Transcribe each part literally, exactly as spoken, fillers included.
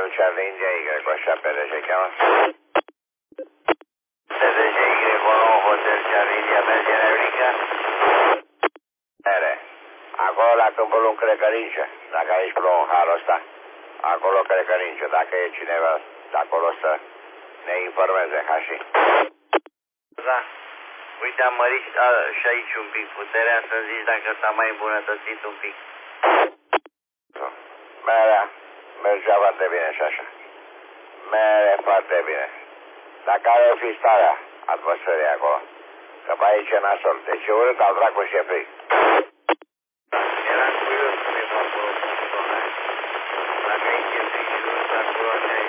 Hotel Charlie India Y cu șapte de ce cheamă? T D J Y nouă Hotel Charlie India merge în Eurica? Mere. Acolo la câmpul un Crecărince, dacă aici plouă în halul ăsta. Acolo Crecărince, dacă e cineva de acolo să ne informeze, Hași. Da. Uite, am mărit a, și aici un pic puterea, să-mi zici dacă s-a mai îmbunătățit un pic. Merea, mergea foarte bine și așa. Mere foarte bine. Dacă are o fi starea atmosferei acolo, că pe aici e nasol. Deci e urât al dracu și e fric. Era curios cum e pe acolo cu zona aia. Dacă aici e fric și urât acolo, așa aici.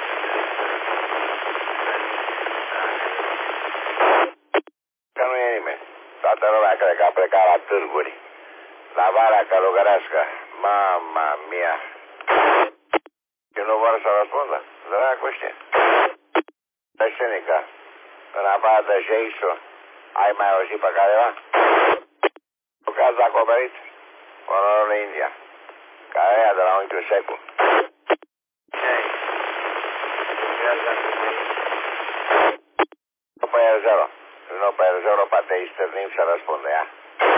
Că nu e nimeni. Toată lumea cred că a plecat la târguri. La Valea Călugărească. Mama mia. Și nu vor să răspundă. Dracu știe. Tăștenică. În afară de Jeisu, ai mai auzit pe careva? Cu caz acoperit. Onorul India. Care e de la unchiul Secu. Ce-ai? Caz acoperit. Nu pe el zero. Nu pe el zero, poate îi stârnim să răspundă ea.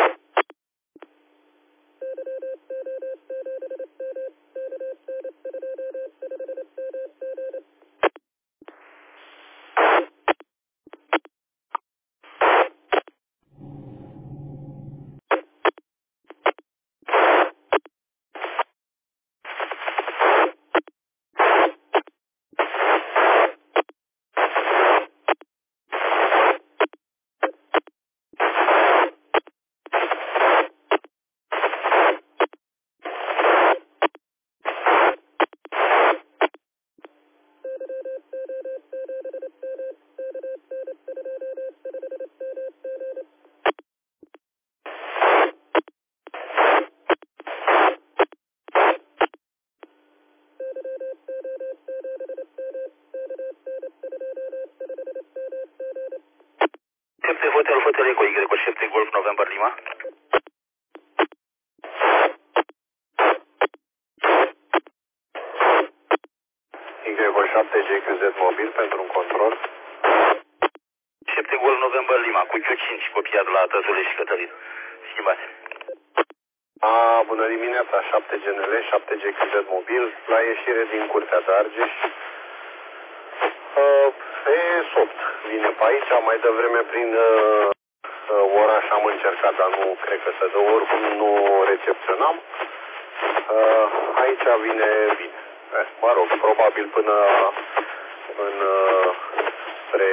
Hotel Hotel Eco Y cu șapte Golf November Lima. Y cu șapte G Q Z mobil pentru un control. șapte Golf November Lima cu Q cinci copiat la Tăzule și Cătălin. Schimbați. A, bună dimineața, șapte G N L, șapte G Q Z mobil, la ieșire din Curtea de Argeș. Uh, E opt vine pe aici, mai devreme prin uh, oraș am încercat, dar nu cred că se dă, oricum nu recepționam. Uh, aici vine bine. Eh, mă rog, probabil până în uh, spre,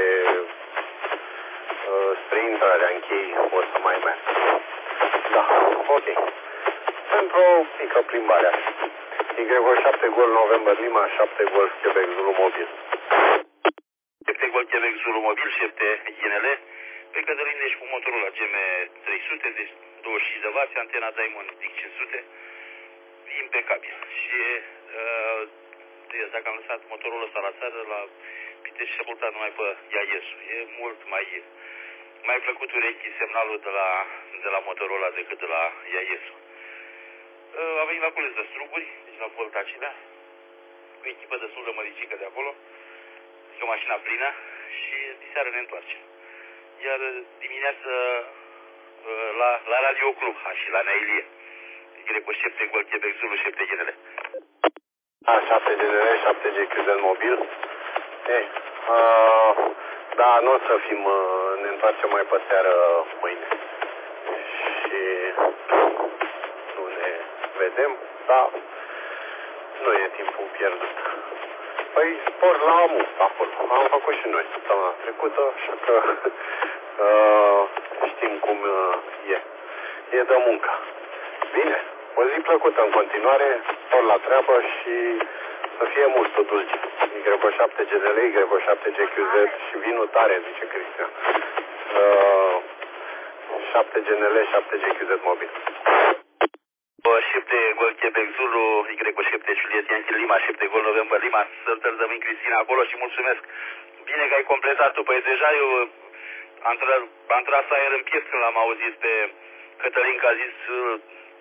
uh, spre intrarea în chei o să mai merg. Da, ok. Pentru o mică plimbare. Y șapte Golf November Lima, șapte Golf Quebec Zulu mobil. șapte Golf Quebec Zulu mobil, șapte G N L. Pe Cătălin, deci cu motorul la G M trei sute, deci douăzeci și cinci de wați, antena Diamond D I C cinci sute. Impecabil. Și uh, dacă am lăsat motorul ăsta la țară, la Pitești și a numai pe Iaiesu. E mult mai, mai plăcut urechi semnalul de la, de la motorul ăla decât de la Iaiesu. Uh, a venit la cules de struguri, deci la Voltacilea, cu echipă destul de măricică de acolo, cu mașina plină și diseară ne întoarcem. Iar dimineață uh, la, la Radio Club, ha, și la Neilie. Y cu șapte Golf Quebec Zulu, șapte G N L. A, șapte G N L, șapte G Q Z mobil. Ei, uh, da, nu o să fim, uh, ne întoarcem mai pe seară mâine. Și nu ne vedem, dar nu e timpul pierdut. Păi, sport la A M U, acolo. Am făcut și noi săptămâna trecută, așa că uh, știm cum uh, e. E de muncă. Bine, o zi plăcută în continuare, tot la treabă și să fie multă dulce. Y șapte G N L, Y șapte G Q Z și vinul tare, zice Cristian. Uh, șapte G N L, șapte G Q Z mobil. șapte Golf Quebec Zulu, Y cu șapte Juliet Yankee Lima, șapte Golf November Lima, să-l dăm în Cristina acolo și mulțumesc. Bine că ai completat tu, păi deja eu am, tra am tras aer în piept când l-am auzit pe Cătălin că a zis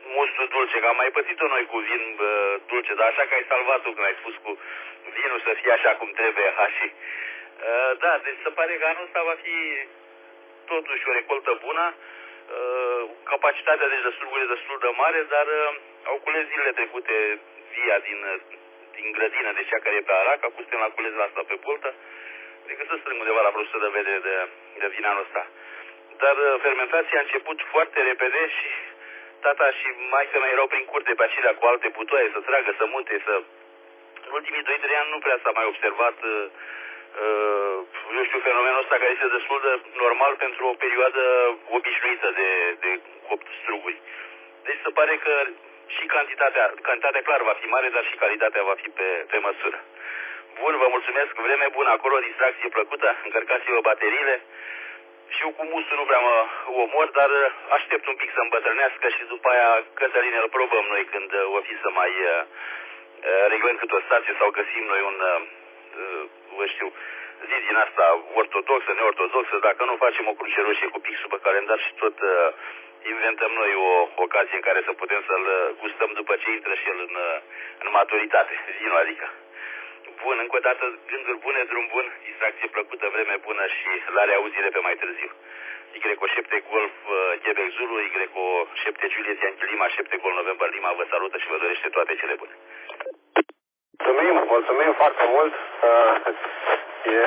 mustul dulce, că am mai pățit-o noi cu vin uh, dulce, dar așa că ai salvat tu când ai spus cu vinul să fie așa cum trebuie, hași. Uh, da, deci se pare că anul ăsta va fi totuși o recoltă bună, uh, capacitatea deci de struguri destul de mare, dar uh, au cules zilele trecute via din, din grădină, de cea care e pe Arac, acum suntem la cules la asta pe poltă, adică să strâng undeva la vreo o sută de vedere de, de vin anul ăsta. Dar uh, fermentația a început foarte repede și tata și maica mea erau prin curte pe acelea cu alte butoaie, să tragă, să mute, să... În ultimii doi trei ani nu prea s-a mai observat, uh, uh, eu știu, fenomenul ăsta care este destul de normal pentru o perioadă obișnuită de, de copt struguri. Deci se pare că și cantitatea, cantitatea clar va fi mare, dar și calitatea va fi pe, pe măsură. Bun, vă mulțumesc, vreme bună acolo, distracție plăcută, încărcați-vă bateriile. Și eu cu mustul nu prea mă omor, dar aștept un pic să îmbătrânească și după aia Cătăline îl probăm noi când o fi să mai uh, reglăm câte o stație sau găsim noi un, uh, vă știu, zi din asta ortodoxă, neortodoxă, dacă nu facem o cruce roșie cu pixul pe calendar și tot uh, inventăm noi o ocazie în care să putem să-l gustăm după ce intră și el în, în maturitate, vinul adică. Bun, încă o dată gânduri bune, drum bun, distracție plăcută, vreme bună și la reauzire pe mai târziu. Y o șapte Golf Quebec Zulu, Y o șapte Juliet Yankee Lima, șapte Golf November Lima vă salută și vă dorește toate cele bune. Mulțumim, mulțumim foarte mult. E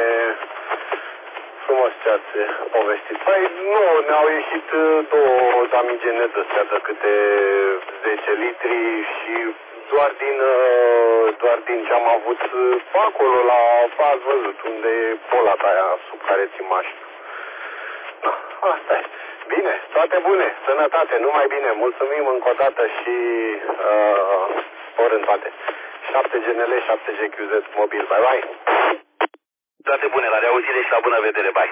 frumos ce ați povestit. Păi nu, ne-au ieșit două damigene de-astea de câte zece litri și doar din, doar din ce am avut acolo la, ați văzut, unde e polata aia sub care ți mașina. Da, asta e. Bine, toate bune, sănătate, numai bine, mulțumim încă o dată și uh, ori în toate. șapte G N L, șapte G Q Z mobil, bye bye. Toate bune, la reauzire și la bună vedere, bye.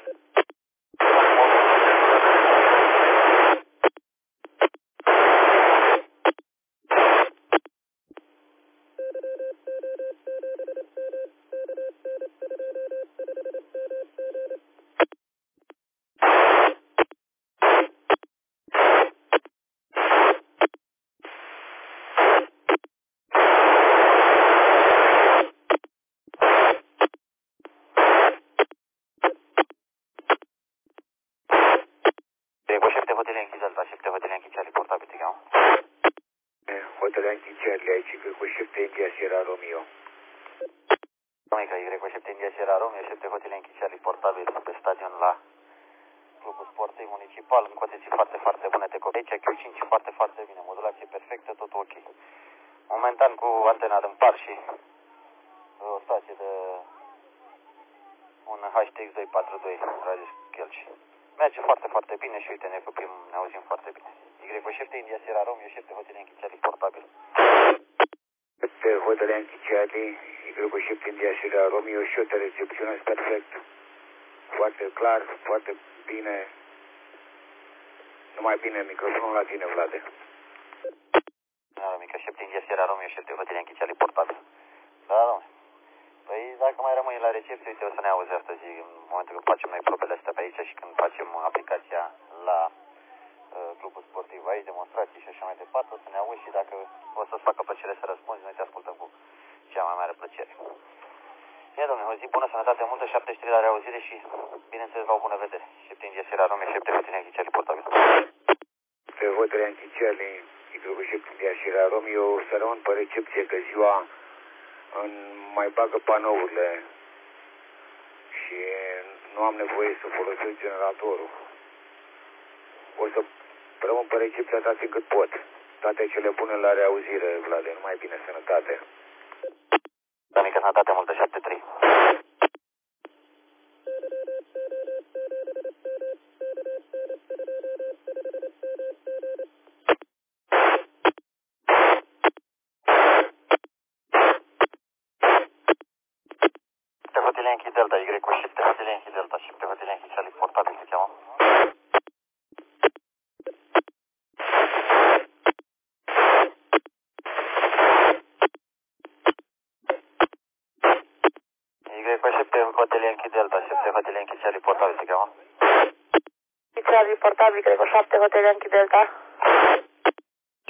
Hotel Yankee Charlie aici, cred cu șapte India Sierra Romeo. Dominica, Y cu șapte India Sierra Romeo, șapte Hotel Yankee Charlie portabil pe stadion la Clubul Sportiv Municipal, în condiții foarte, foarte bune de copii. Aici Q cinci foarte, foarte bine, modulație perfectă, tot ok. Momentan cu antena din par și o stație de un H T X doi patru doi Radio Chelci. Merge foarte, foarte bine și uite, ne copim, ne auzim foarte bine. Y cu șapte India Sierra Romeo, șapte Hotel Yankee Charlie portabil. șapte Hotel Yankee Charlie, Y cu șapte India Sierra Romeo și o te recepționezi perfect. Foarte clar, foarte bine. Numai bine, microfonul la tine, Vlade. Mică, șapte India Sierra Romeo, șapte Hotel Yankee Charlie portabil. Da, domnule. Păi dacă mai rămâi la recepție, uite, o să ne auzi astăzi, în momentul când facem noi probele astea pe aici și când facem aplicația la uh, Clubul Sportiv aici, demonstrații și așa mai departe, o să ne auzi și dacă o să-ți facă plăcere să răspunzi, noi te ascultăm cu cea mai mare plăcere. Bine, domnule, o zi bună, sănătate multă, șaptezeci și trei la reauzire și, bineînțeles, la o bună vedere. șapte India Sierra Romeo, șapte Hotel Yankee Charlie portabil. Pe Hotel Yankee Charlie, Y cu șapte India Sierra Romeo, să rămân pe recepție că ziua în mai bagă panourile și nu am nevoie să folosesc generatorul. O să rămân pe recepție atât cât pot. Toate cele bune la reauzire, Vlade, numai bine, sănătate. Da, mică, sănătate multă, șapte trei. Hotel Yankee Delta, Y cu șapte Hotel Yankee Delta, șapte Hotel Yankee Charlie portabil se cheamă. Y cu șapte Hotel Yankee Delta, șapte Hotel Yankee Charlie portabil se cheamă. Charlie portabil, cred că șapte Hotel Yankee Delta.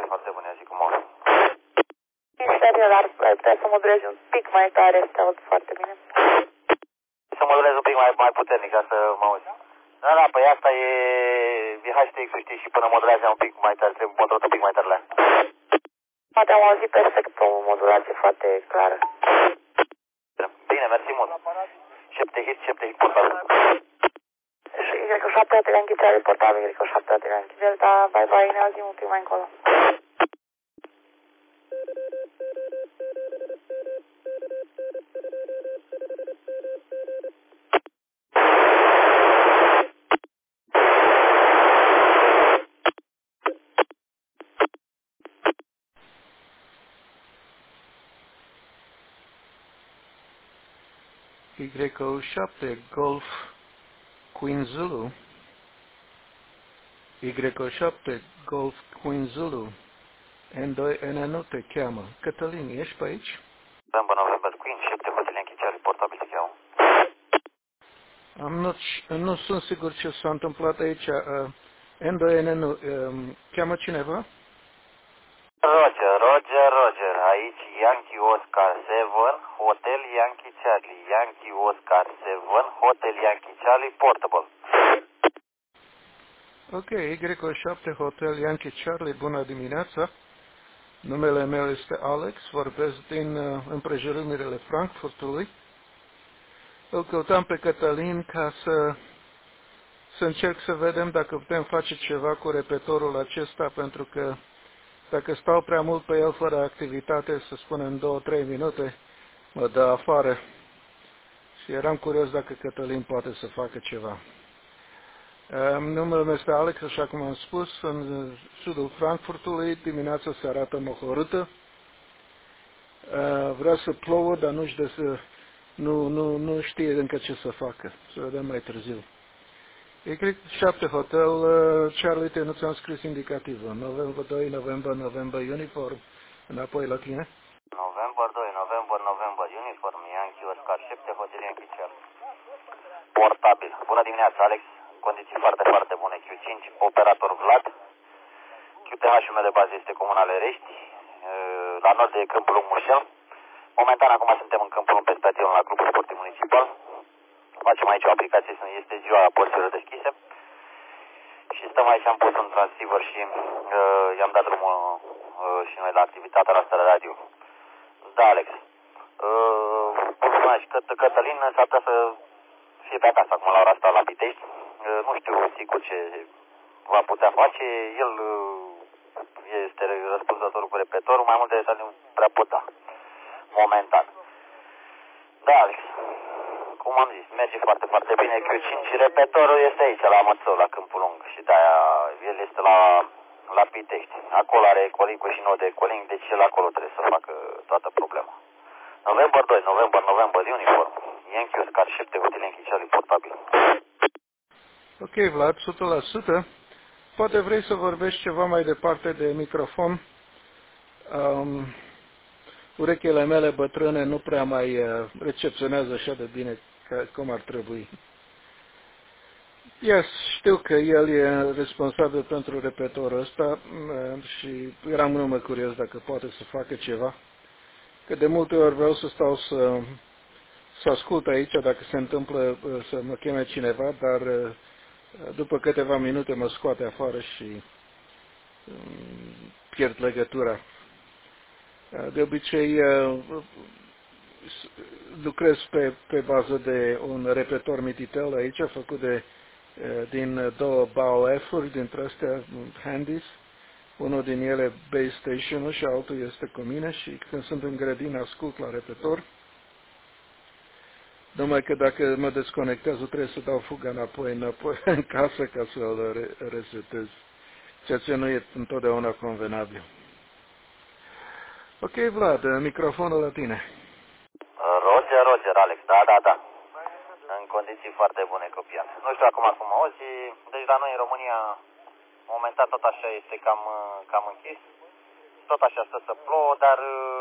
foarte bună zi, cum au. Este bine, dar ai putea să modulezi un pic mai tare, să te aud foarte bine. Să modulez un pic mai, mai puternic ca să mă auzi. Da, da, păi asta e V H T X-ul, știi, și până modulează un pic mai tare, trebuie controlat un pic mai tare la. Poate am auzit perfect o modulație foarte clară. Bine, mersi mult. șapte hit, șapte hit portabil. Și cred că șapte atele închițare portabil, cred că șapte atele închițare, dar bye bye, ne auzim un pic mai încolo. Y O șapte Golf Queen Zulu. Y O șapte Golf Queen Zulu. N doi N nu te cheamă. Cătălin, ești pe aici? November, November, Queen, șapte Hotel Yankee Charlie, portabil te cheamă. Am nu, nu sunt sigur ce s-a întâmplat aici. Uh, N doi N nu. Uh, cheamă cineva? Roger, Roger, Roger, aici Yankee Oscar șapte, Hotel Yankee Charlie, Yankee Oscar șapte, Hotel Yankee Charlie, portable. Ok, Y O șapte Hotel Yankee Charlie, bună dimineața. Numele meu este Alex, vorbesc din uh, împrejurările Frankfurtului. Îl căutam pe Cătălin ca să, să încerc să vedem dacă putem face ceva cu repetorul acesta, pentru că dacă stau prea mult pe el fără activitate, să spunem în două trei minute, mă dă afară. Și eram curios dacă Cătălin poate să facă ceva. Uh, numele meu este Alex, așa cum am spus, în sudul Frankfurtului, dimineața se arată mohorâtă. Uh, vrea să plouă, dar nu, știe să, nu, nu, nu știe încă ce să facă. Să vedem mai târziu. Y șapte Hotel uh, Charlie, te nu ți-am scris indicativă. November doi, November, November, Uniform. Înapoi la tine. November doi, November, November, Uniform, Yankee Oscar șapte, Hotel Yankee Charlie. Portabil. Bună dimineața, Alex. Condiții foarte, foarte bune. Q cinci, operator Vlad. Q T H-ul meu de bază este Comunale Rești, la nord de Câmpul Lung Mușel. Momentan acum suntem în Câmpul Lung pe stadion la Clubul Sportiv Municipal. Facem aici o aplicație, este ziua porților deschise. Și stăm aici, am pus un transceiver și uh, i-am dat drumul uh, și noi la activitatea noastră de radio. Da, Alex. Uh, mulțumesc. Cătălin s-ar putea să fie pe acasă acum la ora asta la Pitești. Uh, nu știu sigur ce va putea face. El uh, este răspunzătorul cu repetorul. Mai multe detalii nu prea pot da. Momentan. Da, Alex. Cum am zis, merge foarte, foarte bine Q cinci și repetorul este aici, la Mățău, la Câmpul Lung. Și de-aia el este la, la Pitești. Acolo are ecoling și nou de ecoling, deci el acolo trebuie să facă toată problema. November doi, November, November, Uniform. Yankee Oscar șapte, Hotel Yankee Charlie, portabil. Ok, Vlad, o sută la sută. Poate vrei să vorbești ceva mai departe de microfon. Um, urechile mele bătrâne nu prea mai uh, recepționează așa de bine ca, cum ar trebui. Yes, știu că el e responsabil pentru repetorul ăsta uh, și eram numai curios dacă poate să facă ceva. Că de multe ori vreau să stau să, să ascult aici dacă se întâmplă uh, să mă cheme cineva, dar uh, după câteva minute mă scoate afară și um, pierd legătura. De obicei lucrez pe, pe bază de un repetor Mititel aici, făcut de, din două B A O F-uri, dintre astea Handys. Unul din ele Base Station-ul și altul este cu mine și când sunt în grădină ascult la repetor. Numai că dacă mă desconectez, trebuie să dau fuga înapoi, înapoi în casă ca să-l re resetez, ceea ce nu e întotdeauna convenabil. Ok, Vlad, microfonul la tine. Roger, Roger, Alex, da, da, da. În condiții foarte bune, copiat. Nu știu acum cum auzi, deci la noi în România, momentan tot așa este cam, cam închis. Tot așa stă să plouă, dar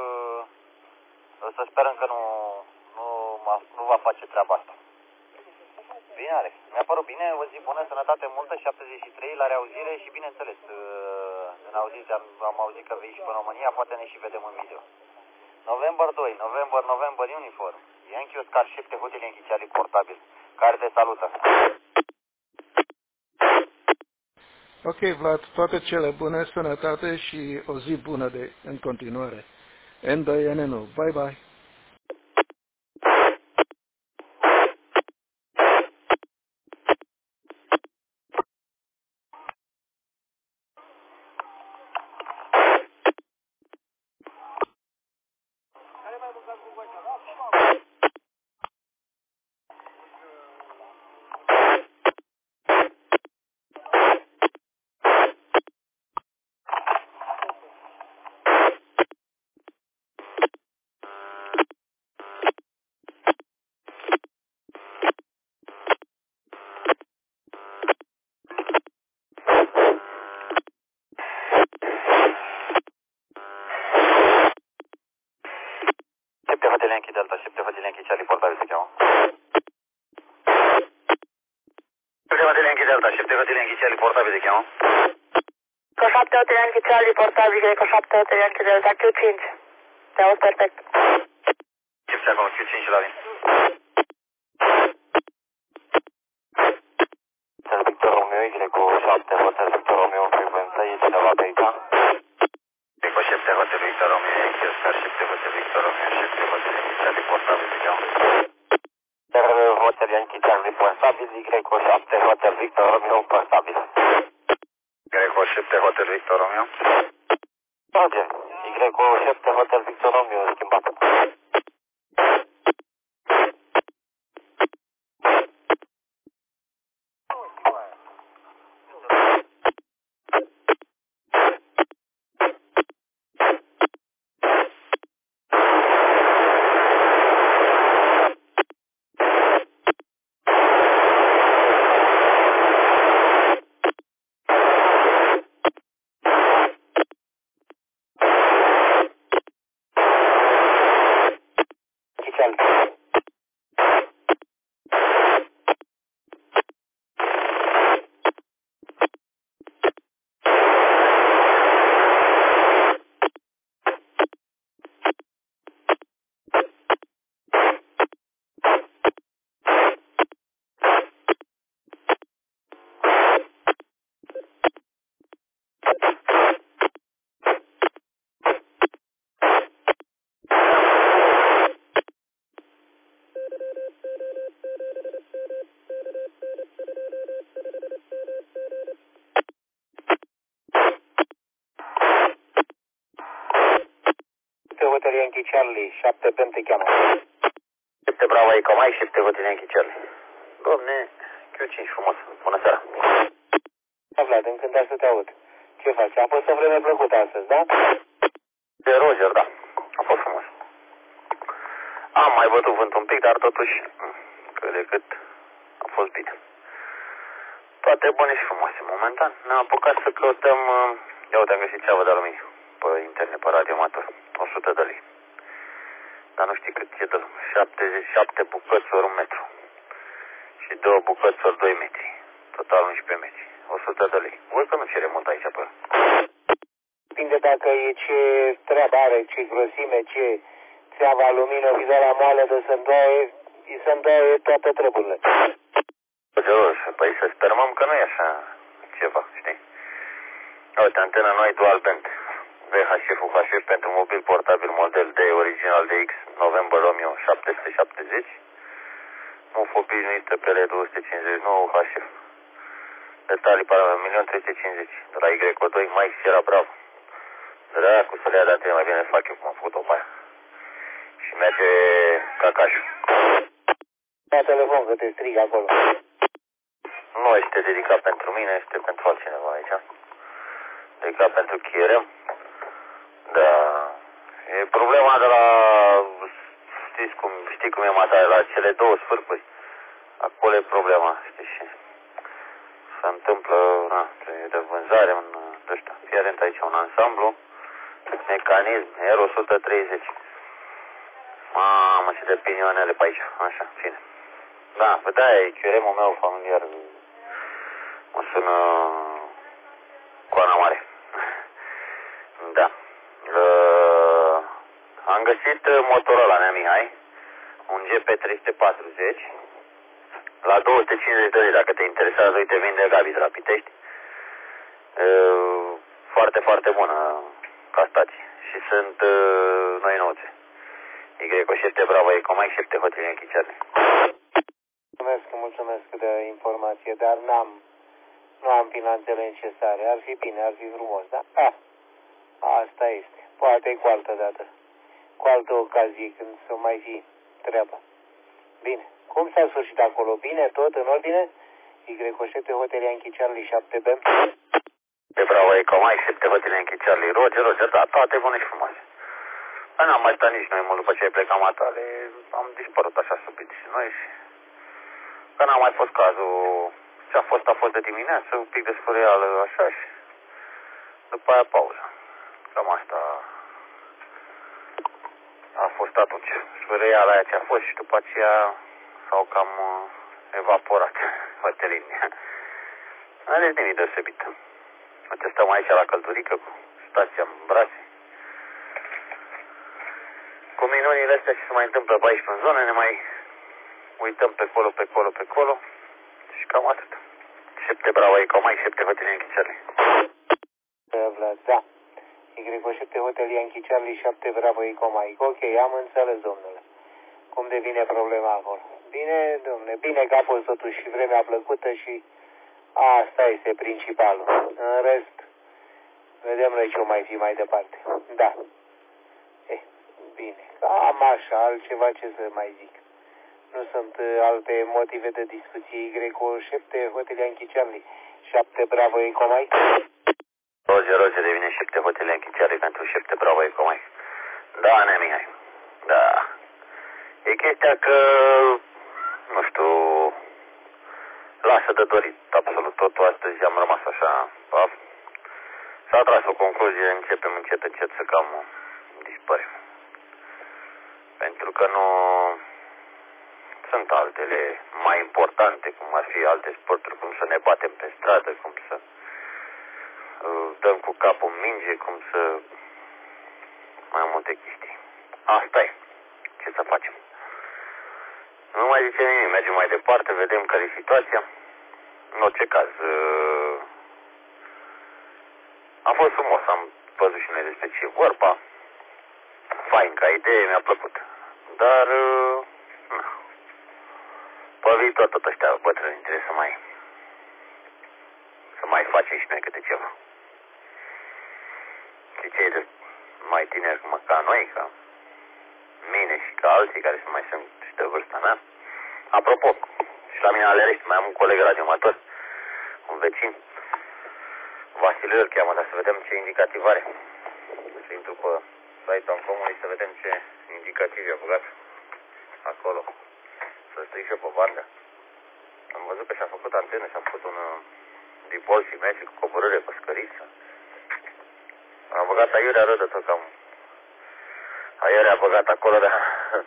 să sperăm că nu, nu, nu va face treaba asta. Bine, Alex, mi-a părut bine, o zi bună, sănătate multă, șaptezeci și trei, la reauzire și bineînțeles, în ne auziți, am, am auzit că vii și pe România, poate ne și vedem în video. November doi, November, November, uniform. Yankee Oscar șapte Hotel Yankee Charlie portabil, care te salută. Ok, Vlad, toate cele bune, sănătate și o zi bună de în continuare. N doi N unu, bye bye. Hotel Yankee Delta, șapte Hotel Yankee Charlie portabil se cheamă. șapte Hotel Yankee Delta, șapte Hotel Yankee Charlie portabil se cheamă. Cu șapte Hotel Yankee Charlie portabil, cu șapte Hotel Yankee Delta, Q cinci. Te aud perfect. Ce acolo, Q cinci la vin. Hotel Victor Romeo, Y cu șapte Hotel Victor Romeo, frecvență, e cineva pe aici? Y cu șapte Hotel Victor Romeo, Yankee Oscar șapte Hotel Victor Romeo, șapte Hotel Yankee Charlie portabil se cheamă. Hotel Yankee Charlie portabil, Y cu șapte Hotel Victor Romeo portabil. Y cu șapte Hotel Victor Romeo? Ok, Y cu șapte Hotel Victor Romeo schimbat. Hotel Yankee Charlie, șapte P te cheamă. șapte Bravo Eco Mike, șapte Hotel Yankee Charlie. Domne, Q cinci frumos. Bună seara. Da, Vlad, încântat să te aud. Ce faci? A fost o vreme plăcută astăzi, da? De Roger, da. A fost frumos. Am mai bătut vânt un pic, dar totuși, cât de cât, a fost bine. Toate bune și frumoase. Momentan ne-am apucat să căutăm, ia uite, am găsit țeavă de aluminiu pe internet, pe radioamator. o sută de lei. Dar nu știi cât e de șaptezeci și șapte bucăți ori un metru. Și două bucăți ori doi metri. Total unsprezece metri. o sută de lei. Văd că nu cere mult aici pe... Depinde dacă e ce treabă are, ce grosime, ce țeavă alumină, vizarea moală de să-ndoaie, îi să-ndoaie toate treburile. Păi să sperăm că nu e așa ceva, știi? Uite, antena noi dual band. V H F U H F pentru mobil portabil model D original de X November Romeo șapte sute șaptezeci. Muf obișnuită pe L două sute cincizeci și nouă U H F. Detalii para un milion trei sute cincizeci. De la Y O doi Mike Sierra Bravo. Dracu să le ia de antena, mai bine fac eu cum am făcut-o pe aia. Și merge cacașul. Da telefon că te strig acolo. Nu este dedicat pentru mine, este pentru altcineva aici. Dedicat pentru K R M. Da. E problema de la... Știți cum, știi cum e matare, la cele două sfârcuri. Acolo e problema, știi, și se întâmplă, na, de vânzare, un, de ăștia. Fii atent aici, un ansamblu, mecanism, R o sută treizeci. Mamă, ce de pinioanele pe aici, așa, fine. Da, vă da, e Q R M-ul meu familiar, mă sună Coana Mare. Am găsit Motorola Nea Mihai, un G P trei sute patruzeci, la două sute cincizeci de lei, dacă te interesează, uite, vinde Gabi de la Pitești. Foarte, foarte bună ca stație. Și sunt uh, noi nouțe. Y șapte Bravo Eco Mike șapte Hotel Yankee Charlie. Mulțumesc, mulțumesc de informație, dar n-am, nu am finanțele necesare. Ar fi bine, ar fi frumos, da? Ah, asta este. Poate cu altă dată. Cu altă ocazie, când să mai fi treaba. Bine. Cum s-a sfârșit acolo? Bine? Tot în ordine? Y șapte Hotel Yankee Charlie șapte B. De Bravo Eco Mike șapte Hotel Yankee Charlie. Roger, Roger, da, toate bune și frumoase. Dar n-am mai stat nici noi mult după ce ai plecat matale. Am dispărut așa subit și noi și... Că n-a mai fost cazul. Ce a fost, a fost de dimineață, un pic de sfârâială așa și... După aia pauză. Cam asta... A fost atunci. Sfârâiala aia ce a fost și după aceea s-au cam uh, evaporat hotelinii. Deci nimic deosebit. Uite, stăm aici la căldurică cu stația în brațe. Cu minunile astea ce se mai întâmplă pe aici în zonă, ne mai uităm pe colo, pe colo, pe colo și cam atât. șapte Bravo Eco Mike șapte Hotel Yankee Charlie. Da. Y șapte Hotel Yankee Charlie șapte Bravo Eco Mike. Ok, am înțeles, domnule. Cum devine problema acolo. Bine, domnule, bine că a fost totuși și vremea plăcută și asta este principalul. În rest, vedem noi ce o mai fi mai departe. Da. Eh, bine. Cam așa, altceva ce să mai zic. Nu sunt uh, alte motive de discuție. Y șapte Hotel Yankee Charlie șapte Bravo Eco Mike. Roger, Roger, devine șapte Hotel Yankee Charlie pentru șapte Bravo Eco Mike. Da, Nea Mihai. Da. E chestia că, nu știu, lasă de dorit absolut totul. Astăzi am rămas așa. S-a tras o concluzie, începem încet, încet să cam dispărem. Pentru că nu sunt altele mai importante, cum ar fi alte sporturi, cum să ne batem pe stradă, cum să uh, dăm cu capul în minge, cum să... mai multe chestii. Asta e. Ce să facem? Nu mai zicem nimic, mergem mai departe, vedem care e situația. În orice caz, uh, a fost frumos, am văzut și noi despre ce e vorba. Fain ca idee, mi-a plăcut. Dar, uh, na. Pe viitor tot ăștia bătrâni trebuie să mai să mai facem și noi câte ceva. Și cei de mai tineri cum ca noi, ca mine și ca alții care mai sunt și de vârsta mea. Apropo, și la mine Alerești mai am un coleg radioamator, un vecin, Vasile îl cheamă, dar să vedem ce indicativ are. Să intru pe site-ul în comunii să vedem ce indicativ i-a băgat acolo. Să stric și pe bandă. Am văzut că și-a făcut antenă și-a făcut un uh, dipol simetric cu coborâre pe scăriță. Am băgat aiurea rădă tot cam. Aiurea a băgat acolo, dar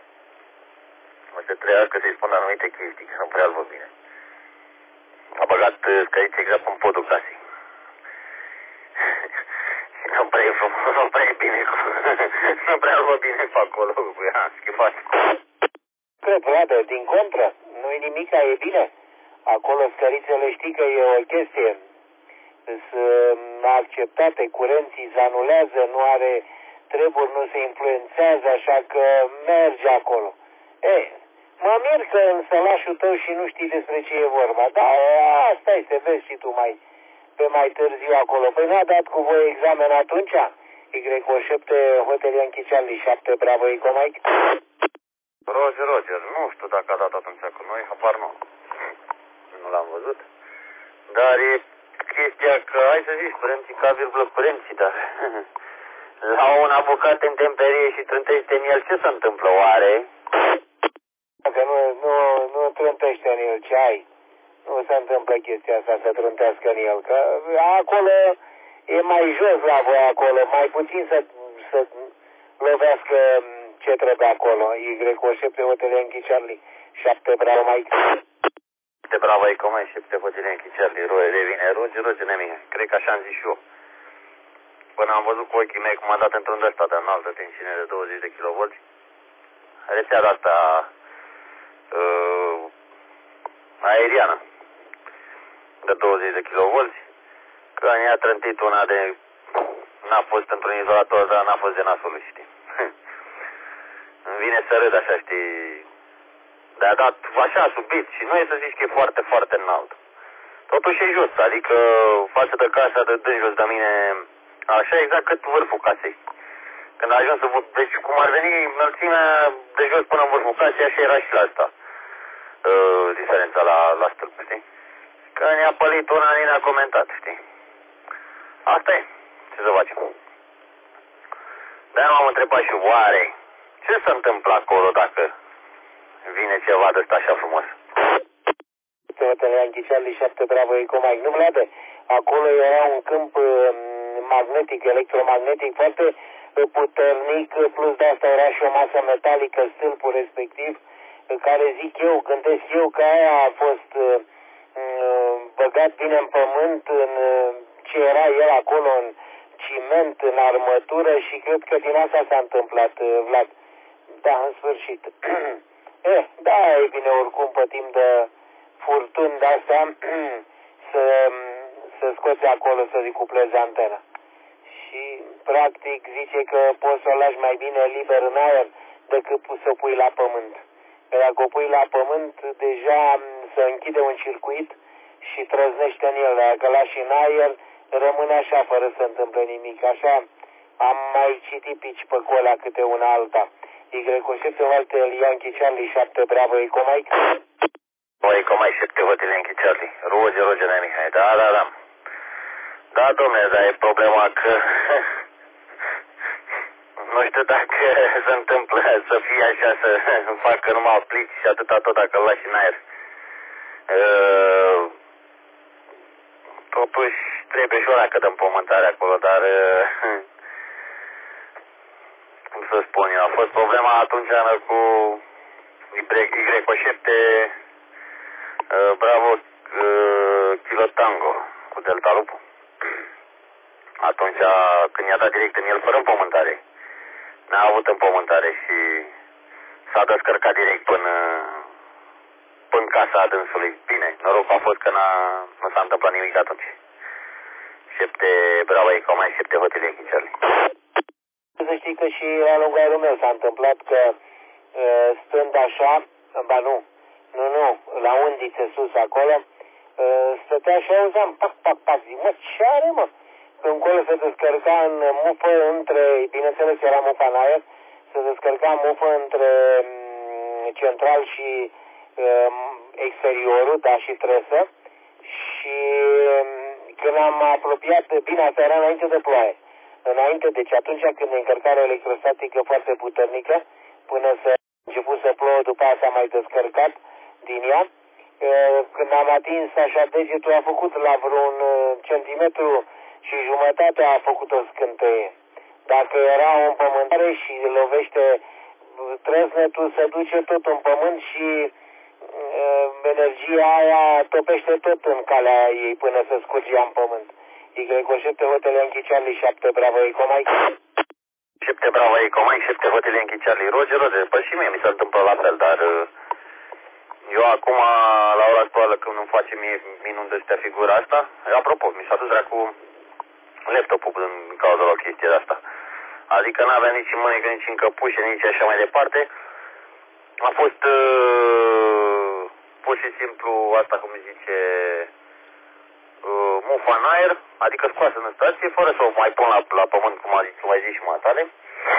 o să trească să-i spun anumite chestii, că nu prea îl văd bine. A băgat uh, scăriță exact în podul casei. Și nu prea e frumos, nu prea e bine cu... nu prea îl văd bine pe acolo, cu ea, schimbat. Cred, Vlad, din contră, nu-i nimica, e bine. Acolo scărițele știi că e o chestie. Sunt acceptate, curenții se anulează, nu are treburi, nu se influențează, așa că merge acolo. E, mă mir că în sălașul tău și nu știi despre ce e vorba, dar asta e, să vezi și tu mai, pe mai târziu acolo. Păi n-a dat cu voi examen atunci? Y șapte Hotel Yankee Charlie șapte Bravo Eco Mike. Roger, Roger, nu știu dacă a dat atunci cu noi, habar nu. Nu l-am văzut. Dar e chestia că, hai să zici, curenții ca virgulă curenții, dar la un avocat în temperie și trântește în el, ce se întâmplă oare? Că nu, nu, nu trântește în el, ce ai? Nu se întâmplă chestia asta să trântească în el, că acolo e mai jos la voi acolo, mai puțin să, să lovească ce trebuie acolo. Y șapte Hotel Yankee Charlie șapte Bravo Mike. șapte Bravo Eco Mike șapte Hotel Yankee Charlie. Roe revine Roger, Roger, nemic. Cred că așa am zis și eu. până am văzut cu ochii mei cum a dat într-un de ăsta de înaltă tensiune de douăzeci de kilovolți. Rețea de asta uh, aeriană de douăzeci de kilovolți. Că ne-a trântit una de... N-a fost într-un izolator, dar n-a fost de nasul lui, știi. Îmi vine să râd așa, știi. Dar a dat așa subit și nu e să zici că e foarte, foarte înalt. Totuși e jos, adică față de casa de dâns jos de mine, așa exact cât vârful casei. Când a ajuns să... Deci cum ar veni înălțimea de jos până în vârful casei, așa era și la asta. Uh, diferența la, la stâlp, știi? Că ne-a pălit una, ne-a comentat, știi? Asta e. Ce să facem? De-aia m-am întrebat și oare ce se întâmplă acolo dacă vine ceva de ăsta așa frumos? Hotel Yankee Charlie șapte Bravo Eco Mike. Nu, Vlade, acolo era un câmp uh, magnetic, electromagnetic foarte puternic, plus de asta era și o masă metalică, stâlpul respectiv, care zic eu, gândesc eu că aia a fost uh, băgat bine în pământ, în uh, ce era el acolo, în ciment, în armătură și cred că din asta s-a întâmplat, uh, Vlad. Da, în sfârșit. eh, da, e bine, oricum, pe timp de furtuni de-astea, să, să scoți acolo, să decuplezi antena. Și, practic, zice că poți să o lași mai bine liber în aer decât să o pui la pământ. Că dacă o pui la pământ, deja se închide un circuit și trăznește în el. Dacă lași în aer, rămâne așa, fără să întâmple nimic. Așa am mai citit pici pe colea câte una alta. Y șapte Hotel Yankee Charlie șapte Bravo Eco Mike. Băi, Eco Mike șapte Hotel Yankee Charlie. Roger, Roger, Mihai. Da, da, da. Da, domnule, dar e problema că nu știu dacă se întâmplă să fie așa, să facă numai aplici și atâta tot dacă îl lași în aer. Uh, totuși trebuie și o racă de împământare acolo, dar uh, cum să spun eu, a fost problema atunci cu Y șapte uh, Bravo uh, Kilo Tango cu Delta Lupo. Atunci când i-a dat direct în el fără împământare, n-a avut împământare și s-a descărcat direct până până casa dânsului. Bine, norocul a fost că n-a, nu s-a întâmplat nimic atunci. șapte Bravo Eco Mike, șapte Hotel Yankee Charlie. Să știi că și la lungaiul meu s-a întâmplat că stând așa, ba nu, nu, nu, la undițe sus acolo, stătea și auzeam, pac, pac, pac, zic, mă, ce are, mă? Că încolo se descărca în mufă între, bineînțeles era mufa în aer, se descărca în mufă între central și um, exteriorul, da, și tresă. Și um, când am apropiat, bine, asta era înainte de ploaie. Înainte, deci atunci când e încărcarea electrostatică foarte puternică, până să început să plouă, după aia s-a mai descărcat din ea. Când am atins așa degetul, a făcut la vreun centimetru și jumătate, a făcut o scânteie. Dacă era o împământare și lovește trăsnetul, se duce tot în pământ și uh, energia aia topește tot în calea ei până să scurgea în pământ. Y șapte Hotel Yankee Charlie șapte Bravo Eco Mike. șapte Bravo Eco Mike, șapte Hotel Yankee Charlie. Roger, Roger, păi și mie mi se întâmplă la fel, dar eu acum, la ora actuală, când îmi face mie minuni de astea figura asta, apropo, mi s-a dus dracu laptopul din cauza la o chestie de asta. Adică n-avea nici în mânecă, nici în căpușe, nici așa mai departe. A fost uh, pur și simplu asta, cum zice, uh, mufa în aer, adică scoasă în stație, fără să o mai pun la, la pământ, cum a zis, cum ai zis și matale.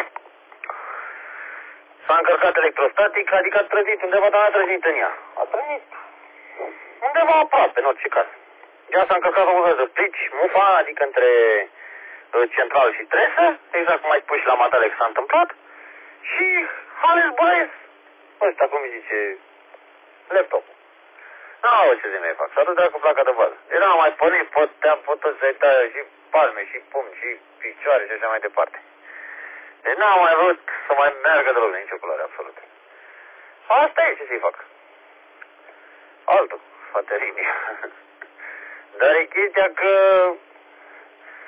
S-a încărcat electrostatic, adică a trezit undeva, dar n-a trezit în ea. A trezit undeva aproape, în orice caz. Ea s-a încărcat o de plici, mufa, adică între central și tresă, exact cum ai spus și la matale că s-a întâmplat. Și ales băieți, ăsta cum îi zice, laptopul. N-au ce zi mai fac, s-a dus de cu placa de bază. Era mai pornit, te-am putut să-i tai și palme, și pumni, și picioare și așa mai departe. Deci n-am mai vrut să mai meargă deloc de nicio culoare, absolut. Asta e, ce să-i fac. Altul, faterinie. Dar e chestia că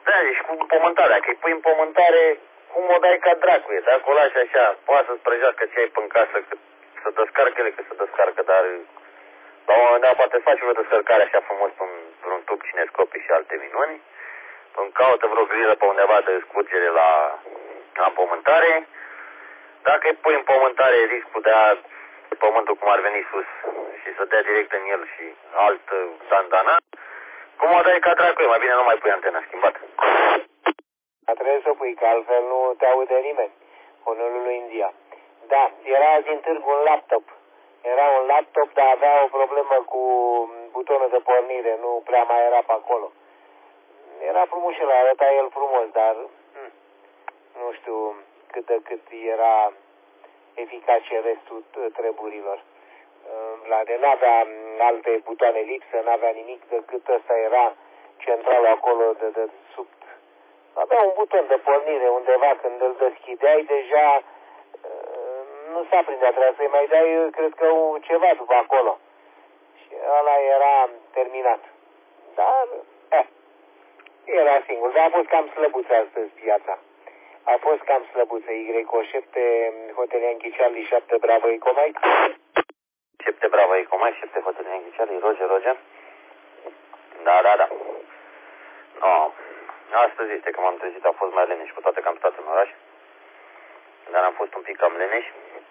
Da, deci cu împământarea, că îi pui împământare, cum o dai ca dracu, dacă o lași așa, poate să-ți prăjească ce ai pe în casă, că să descarcă ele, că se descarcă, dar la un moment dat poate să faci o descărcare așa frumos pe un tub cinescopic și alte minuni, îmi caută vreo grilă pe undeva de scurgere la, la împământare, dacă îi pui împământare, riscul de a pământul cum ar veni sus și să dea direct în el și alt dandana, cum o dai ca dracu, mai bine nu mai pui antena schimbată. Trebuie să pui, că altfel nu te aude nimeni. Honolulu lui India. Da, era azi în târg un laptop. Era un laptop, dar avea o problemă cu butonul de pornire, nu prea mai era pe acolo. Era frumos și l-a arătat el frumos, dar hm, nu știu cât de cât era eficace restul treburilor. La de n-avea alte butoane lipsă, n-avea nimic decât ăsta era centralul acolo de, de sub. Avea un buton de pornire undeva, când îl deschideai, deja nu s-a prindea, trebuia să-i mai dai, cred că, ceva după acolo. Și ăla era terminat. Dar, eh, era singur. Dar a fost cam slăbuță astăzi piața. A fost cam slăbuță. Y șapte, Hotel Yankee Charlie șapte, Bravo Eco Mike. șapte Bravo Eco Mike, șapte Hotel Yankee Charlie, Roger, Roger. Da, da, da. No. Astăzi este că m-am trezit, a fost mai leneș, cu toate că am stat în oraș. Dar am fost un pic cam leneș.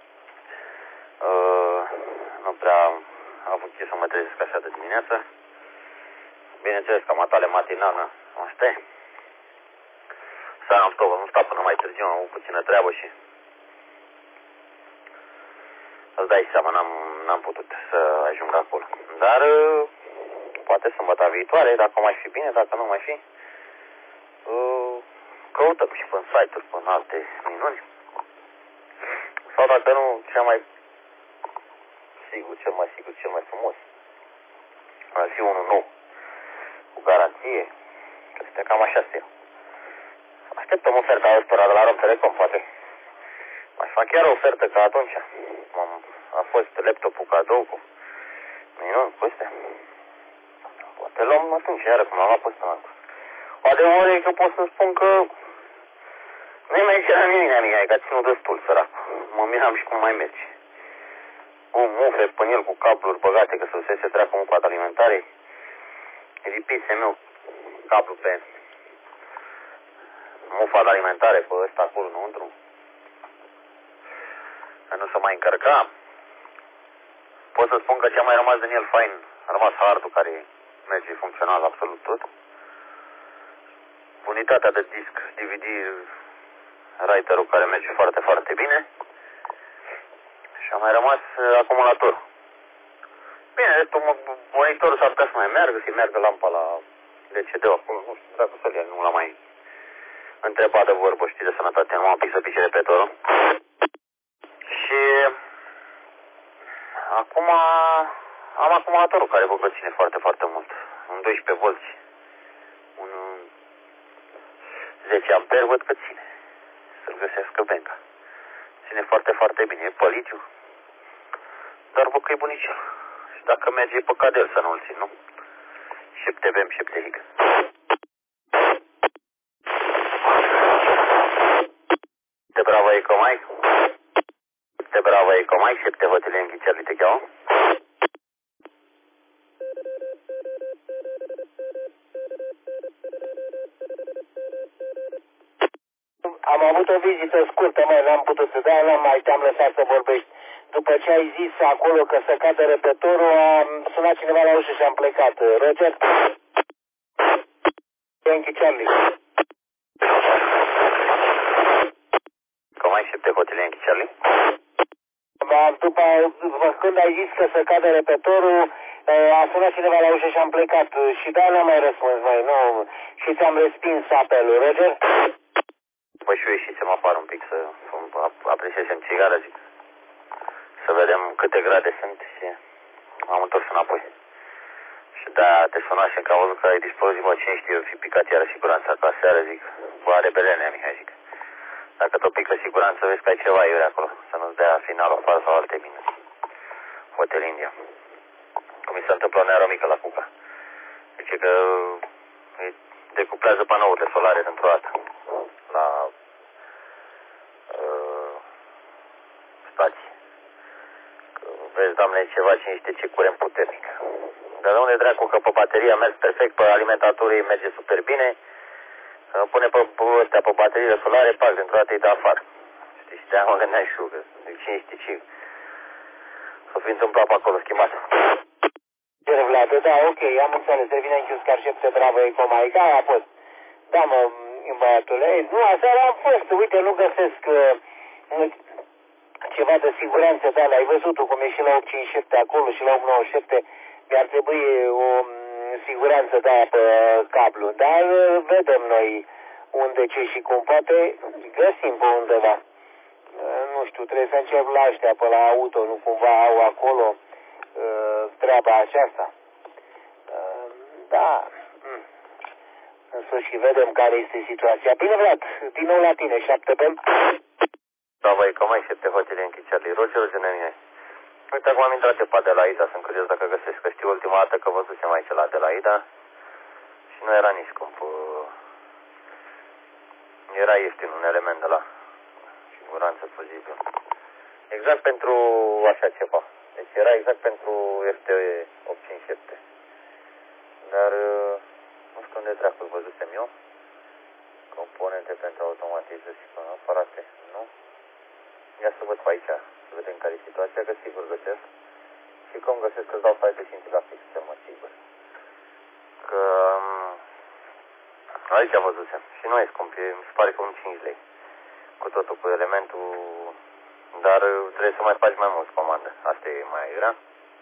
Uh, nu prea am avut ce să mă trezesc așa de dimineață. Bineînțeles că matale matinală, asta e. Să am stat, nu stau până mai târziu, am avut puțină treabă și îți dai seama, n-am, n-am putut să ajung acolo. Dar uh, poate sâmbătă viitoare, dacă mai fi bine, dacă nu mai fi, uh, căutăm și pe site-uri, pe alte minuni. Sau dacă nu, cea mai sigur, cel mai sigur, cel mai frumos, ar fi unul nou, cu garanție, că este cam așa stil. Așteptăm oferta ăstora de la Rom Telecom, poate. Mai fac chiar o ofertă ca atunci. A fost laptopul cadou cu minuni, cu astea. Poate luăm atunci, iară, cum l-am luat peste altul. Adevărul e că pot să spun că nu-i mai cerea nimic, amiga, că a ținut destul, sărac. Mă miram și cum mai merge. Un mufe pe el cu cabluri băgate, că se usese treacă un coad alimentare. Lipise meu cablu pe mufa de alimentare pe ăsta acolo înăuntru. Că nu se mai încărca. Pot să spun că ce a mai rămas din el fain, a rămas hardul care merge funcțional absolut tot. Unitatea de disc D V D writer-ul care merge foarte, foarte bine. Și a mai rămas acumulatorul. Bine, restul monitorul s-ar putea să mai meargă, să-i meargă lampa la L C D-ul acolo. Nu știu dacă să-l ia, nu l-am mai întrebat de vorbă, știi, de sănătate, nu m-am pic să pice repetorul. Și acum am acumulatorul care vă ține foarte, foarte mult. Un doisprezece volți. Un zece amperi văd că ține. Să-l găsească benga. Ține foarte, foarte bine. E pe litiu. Dar văd că e bunicel. Și dacă merge pe cadel să nu-l țin, nu? șapte V M, șapte H I G. Te bravo Eco Mike. Te bravo Eco Mike, șapte Hotel Yankee Charlie, te cheamă. Am avut o vizită scurtă, mai n-am putut să dea, n-am mai te-am lăsat să vorbești. După ce ai zis acolo că să cadă repetorul, am sunat cineva la ușă și am plecat. Roger? Yankee Charlie. Cum ai șapte Hotel Yankee Charlie? După, după când ai zis că să cadă repetorul, a sunat cineva la ușă și am plecat. Și da, n-am mai răspuns, mai nu. Și ți-am respins apelul, Roger? Păi și eu ieșisem afară un pic să apreciezem țigara, zic. Să vedem câte grade sunt și am întors înapoi. Și da, te suna și că am văzut că ai dispus, zic, mă, cine știe, fi picat iară siguranța ca seară, zic, bă, are belenea, Mihai, zic. Dacă tot pică siguranță, vezi că ai ceva iuri acolo, să nu-ți dea finalul afară sau alte minuni. Hotel India. Cum mi se întâmplă în aeromică la Cuca. Zice că e decuplează panourile solare dintr-o dată la uh, stație. Că, vezi, Doamne, ceva cine știe ce curent puternic. Dar de unde dracu că pe baterie a mers perfect, pe alimentatorul merge super bine, pune pe, pe ăstea, pe bateriile solare, pac, dintr-o dată îi dă afară. Știi, și de-aia mă gândeam și eu, că cine știe ce s-o fi întâmplat pe acolo, schimbat. Bine, Vlad, da, ok, am înțeles, revine în Chiuscar șapte, Bravo, Eco Maica, a fost. Da, mă, băiatule, nu, aseară am fost, uite, nu găsesc uh, ceva de siguranță, da, l-ai văzut tu cum e și la opt cincizeci și șapte acolo și la opt nouăzeci și șapte, mi-ar trebui o siguranță de aia pe cablu, dar uh, vedem noi unde, ce și cum, poate găsim pe undeva. Uh, nu știu, trebuie să încep la ăștia, pe la auto, nu cumva au acolo uh, treaba aceasta. Uh, da, mm. Însă și vedem care este situația. Bine, Vlad, din nou la tine, șapte pe... Da, băi, că mai șapte hotele închid Charlie Roger, Roger Nemihai. Uite, acum am intrat pe Adelaida, sunt curios dacă găsesc, că știu ultima dată că văzusem aici la Adelaida și nu era nici scump. Era ieftin un element de la siguranță pozibil. Exact pentru așa ceva. Deci era exact pentru F T opt cincizeci și șapte. Dar nu știu unde dracu-l văzusem eu. Componente pentru automatizări și aparate. Nu? Ia să văd pe aici. Să vedem care e situația, că sigur găsesc. Și cum găsesc că îți dau site și la fix, cel mai sigur. Că aici văzusem. Și nu e scump, e, mi se pare că un cinci lei. Cu totul, cu elementul. Dar trebuie să mai faci mai mult comandă. Asta e mai grea.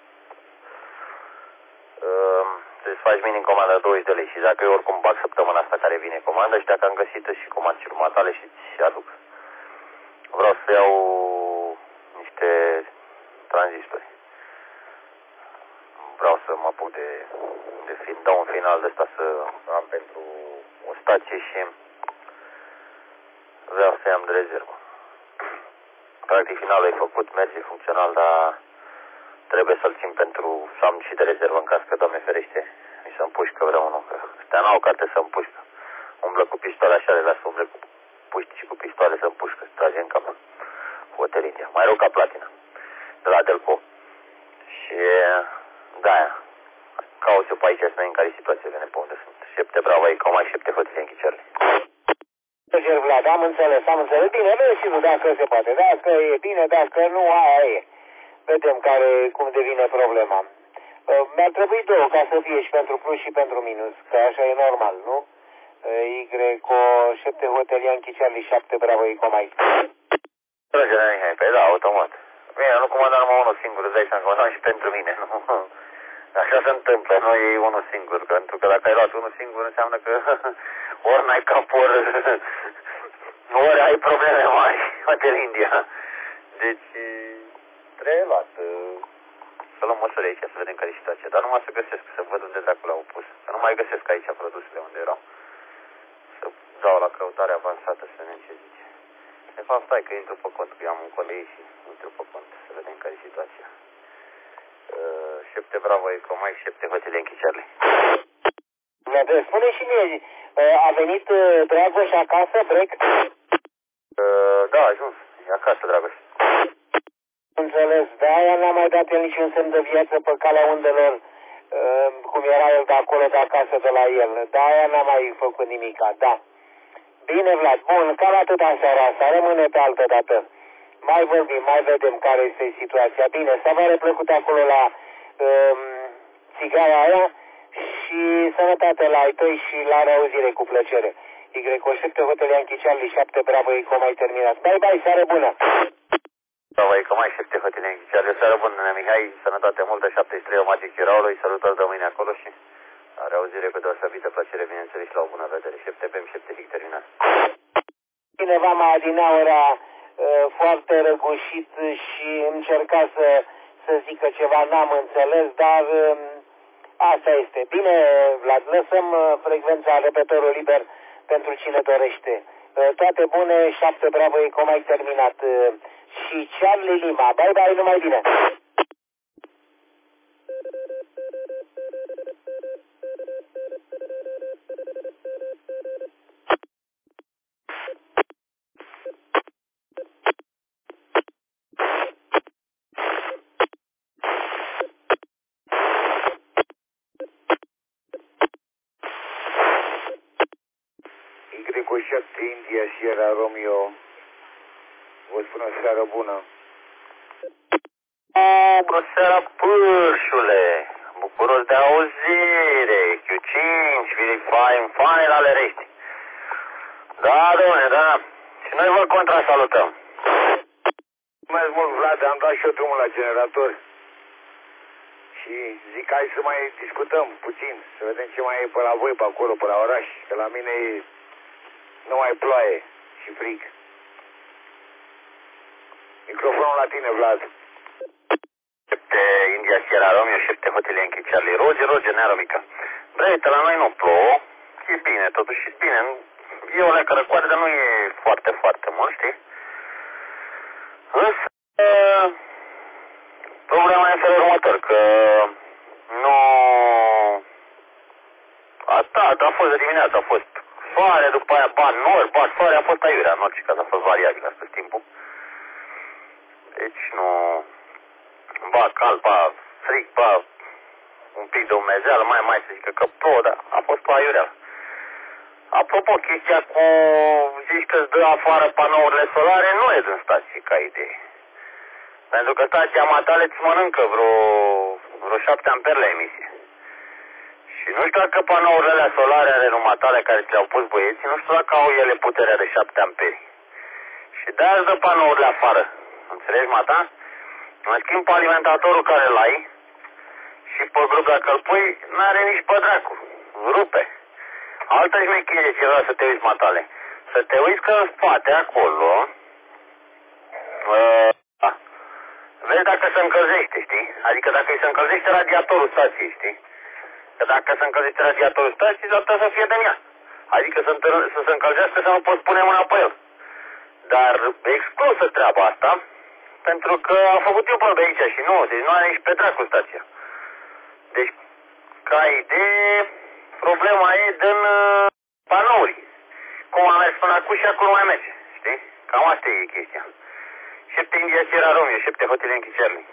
Uh, trebuie să faci minim comanda douăzeci de lei. Și dacă eu oricum bag săptămâna asta care vine comanda și dacă am găsit și comand și următoare și ți aduc. Vreau să iau niște tranzistori. Vreau să mă apuc de, de fi, dau un final de ăsta să am pentru o stație și vreau să am de rezervă. Practic finalul e făcut, merge funcțional, dar trebuie să-l țin pentru să am și de rezervă în caz că, Doamne ferește, mi se împușcă vreau unul, că ăstea n-au carte să împușcă. Umblă cu pistoale așa, le lasă umble cu puști și cu pistoale să împușcă, să trage în cap. Hotel India, mai rău ca Platina, de la Delco. Și de-aia, cauți eu pe aici să în care situație vine pe unde sunt. Șepte Bravo, Eco Mike, șepte hotele închicerle. Roger Vlad, am înțeles, am înțeles. Bine, vezi și nu dacă se poate. Dacă e bine, dacă nu, aia e. Vedem care, cum devine problema. Mi-ar trebui două ca să fie și pentru plus și pentru minus, că așa e normal, nu? Y cu șapte Hotel Yankee Charlie șapte Bravo Eco Mike. Roger Nemihai, pe da, automat. Bine, nu comandam numai unul singur, îți dai seama, comandam și pentru mine, nu? Așa se întâmplă, nu e unul singur, pentru că dacă ai luat unul singur înseamnă că ori n-ai cap, ori, ori ai probleme mari, Hotel India. Deci trebuie luat, să luăm măsuri aici, să vedem care e situația, dar numai să găsesc, să văd unde dracu l-au pus, să nu mai găsesc aici produsele unde erau, să dau la căutare avansată să vedem ce zice. De fapt, stai că intru pe cont, că eu am un colei și intru pe cont, să vedem care e situația. șapte Bravo Eco Mike, șapte Hotele închicerle. Spune și mie, a venit Dragoș acasă, Break? Da, a ajuns, e acasă, Dragoș. Înțeles, de-aia n-a mai dat el niciun semn de viață pe calea undelor, cum era el de acolo, de acasă, de la el. De-aia n-a mai făcut nimica, da. Bine, Vlad, bun, cam atât în seara asta, rămâne pe altă dată. Mai vorbim, mai vedem care este situația. Bine, să vă plăcut acolo la um, țigara aia și sănătate la ai tăi și la reauzire cu plăcere. Y cu șapte Hotel Yankee Charlie șapte Bravo Eco mai terminat. Bye, bye, seară bună! Bravo Eco mai șapte Hotel Yankee Charlie, seară bună, Mihai, sănătate multă, șaptezeci și trei Magic Chiraului, salutări de mâine acolo și la reauzire cu deosebită plăcere, bineînțeles, și la o bună vedere. șapte P M, șapte Hic terminat. Cineva mai adinea era foarte răgușit și încerca să, să zică ceva, n-am înțeles, dar asta este. Bine, Vlad, lăsăm frecvența, repetorul liber pentru cine dorește. Toate bune, șapte Bravo Eco mai terminat. Și Charlie Lima, bye bye, numai bine! Y șapte India Sierra Romeo. Vă spun o seară bună. O, bună seara, pârșule! Bucuros de auzire! Q cinci, Verify, fine ale rești. Da, domnule, da. Și noi vă contrasalutăm. Mulțumesc mult, Vlad, am dat și eu drumul la generator. Și zic, hai să mai discutăm puțin, să vedem ce mai e pe la voi, pe acolo, pe la oraș. Că la mine e numai ploaie și frig. Microfonul la tine, Vlad. șapte India Sierra Romeo, șapte Hotel Yankee Charlie, Roger, Roger, Nearo Mică. Bre, uite, la noi nu plouă, e bine, totuși e bine. E o leacă răcoare, dar nu e foarte, foarte mult, știi? Însă, problema e în felul următor, că nu... A, da, a fost de dimineață, a fost soare, după aia ba nori, ba soare, a fost aiurea, în orice caz a fost variabil astăzi timpul. Deci nu... Ba cald, ba frig, ba un pic de umezeală, mai mai să zică că plouă, dar a fost o aiurea. Apropo, chestia cu zici că îți dă afară panourile solare nu e din stație ca idee. Pentru că stația matale îți mănâncă vreo, vreo șapte amperi la emisie. Și nu știu dacă panourile alea solare ale matale care ți le-au pus băieții, nu știu dacă au ele puterea de șapte amperi. Și de-aia îți dă panourile afară. Înțelegi, mata? În schimb, pe alimentatorul care l-ai și pe grup dacă îl pui, n-are nici pe dracu. Rupe. Altă șmecherie ce vreau să te uiți, matale. Să te uiți că în spate, acolo, uh, vezi dacă se încălzește, știi? Adică dacă îi se încălzește radiatorul stației, știi? Că dacă se încălzește radiatorul stației, s-ar putea să fie din ea. Adică să, să se încălzească să nu poți pune mâna pe el. Dar exclusă treaba asta, pentru că am făcut eu probe aici și nu, deci nu are nici pe dracu stația. Deci, ca idee, problema e din uh, panouri. Cum a mers până acum și acum nu mai merge, știi? Cam asta e chestia. șapte India Sierra Romeo, șapte Hotel Yankee Charlie.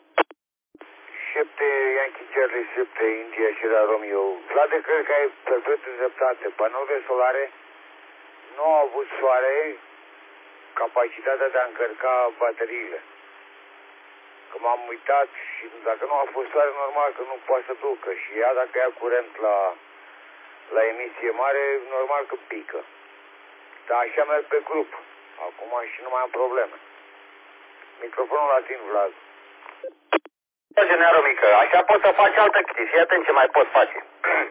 șapte Yankee Charlie, șapte India Sierra Romeo. Vlad, cred că ai perfect dreptate. Panourile solare nu au avut soare capacitatea de a încărca bateriile. Că m-am uitat și dacă nu a fost soare, normal că nu poate să ducă. Și ea, dacă ia curent la, la emisie mare, normal că pică. Dar așa merg pe grup. Acum și nu mai am probleme. Microfonul la tine, Vlad. General Mică, așa poți să faci altă chestie. Fii atent ce mai poți face.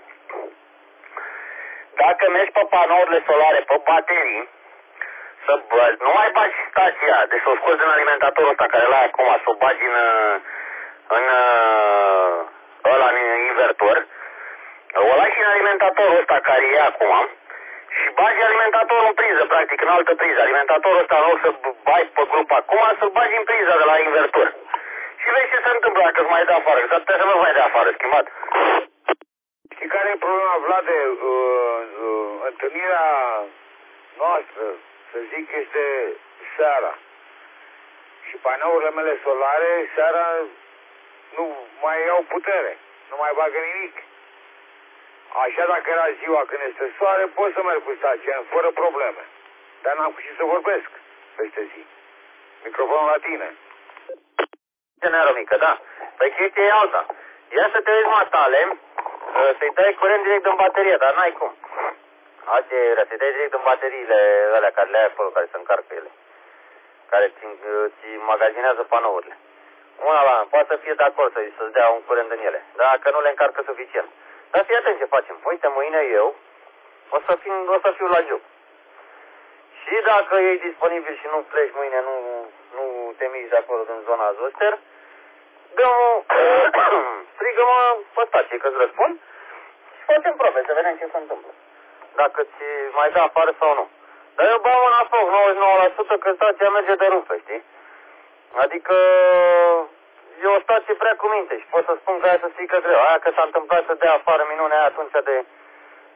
Dacă mergi pe panourile solare, pe baterii, să bă, nu mai bagi stația, deci să o scoți din alimentatorul ăsta care l-ai acum, să o bagi în, în, ăla, în invertor, o lași în alimentatorul ăsta care e acum și bagi alimentatorul în priză, practic, în altă priză. Alimentatorul ăsta, în loc să bagi pe grup acum, să-l bagi în priza de la invertor. Și vezi ce se întâmplă dacă îți mai dă afară, că s-ar putea să nu mai dă afară, schimbat. Știi care e problema, Vlade? Uh, uh, întâlnirea noastră, să zic, este seara. Și panourile mele solare, seara, nu mai au putere. Nu mai bagă nimic. Așa, dacă era ziua când este soare, pot să merg cu stația, fără probleme. Dar n-am cu ce să vorbesc peste zi. Microfonul la tine. General Mică, da. Păi chestia e alta. Ia să te uiți matale, să-i dai curent direct în baterie, dar n-ai cum. Asta e, să-i dai direct în bateriile alea care le ai acolo, care se încarcă ele. Care ți, ți magazinează panourile. Una la poate să fie de acord să, să-ți dea un curent în ele, dacă nu le încarcă suficient. Dar fii atent ce facem. Uite, mâine eu o să, fiu, o să fiu la joc. Și dacă e disponibil și nu pleci mâine, nu, nu te miști de acolo din zona Zoster, dă-mă, strigă-mă pe stație că-ți răspund și facem probe să vedem ce se întâmplă. Dacă ți mai dă afară sau nu. Dar eu bau în afoc, nouăzeci și nouă la sută că stația merge de rupe, știi? Adică e o stație prea cu minte și pot să spun că aia să strică greu. Aia că s-a întâmplat să dea afară minunea aia atunci de,